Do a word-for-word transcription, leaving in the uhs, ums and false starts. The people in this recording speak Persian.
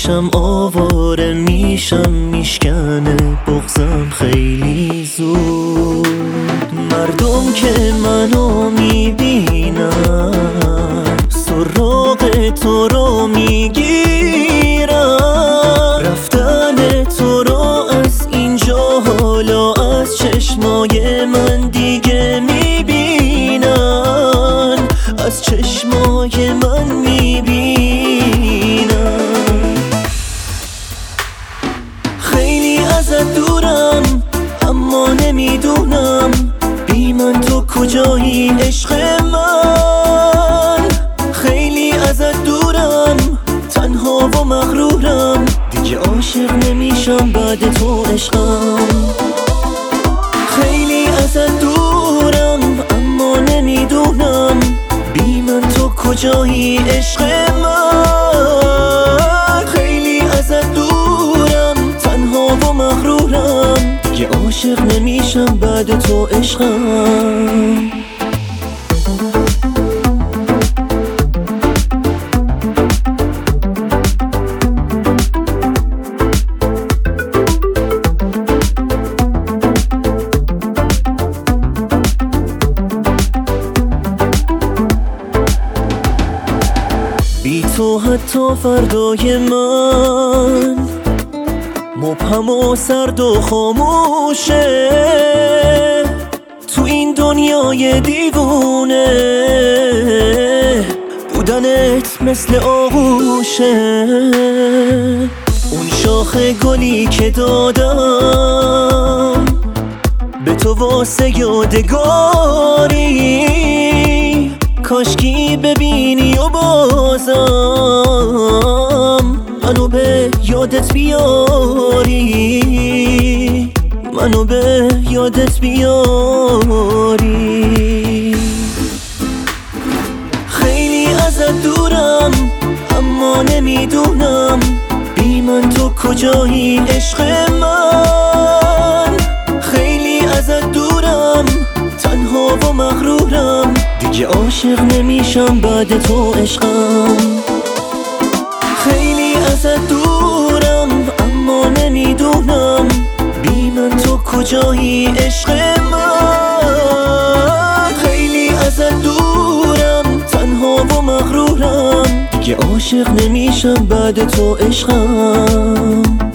میشم آواره میشم میشکنه بغضم خیلی زود. مردم که منو میبینن سراغ تو رو میگیرن، رفتن تو رو از اینجا حالا از چشمای من دیگه میبینن، از چشمای من میبینن. خیلی ازت دورم اما نمیدونم بی من تو کجایی عشق من. خیلی ازت دورم تنها و مغرورم، دیگه عاشق نمیشم بعد تو عشقم. خیلی ازت دورم اما نمیدونم بی من تو کجایی عشق من. خیلی ازت دورم تنها و مغرورم، دیگه عاشق نمیشم بعد تو عشقم. بی تو حتی فردای من مبهم و سرد و خاموشه، تو این دنیای دیوونه بودنت مثل آغوشه. اون شاخ گلی که دادم به تو واسه یادگاری، کاشکی ببینی و بازم منو به یادت بیاری، منو به یادت بیاری. خیلی ازت دورم اما نمیدونم بی من تو کجایی عشق من. خیلی ازت دورم تنها و مغرورم، دیگه عاشق نمیشم بعد تو عشقم. خیلی ازت دورم اما نمیدونم بی من تو کجایی عشق من. خیلی ازت دورم تنها و مغرورم، دیگه عاشق نمیشم بعد تو عشقم.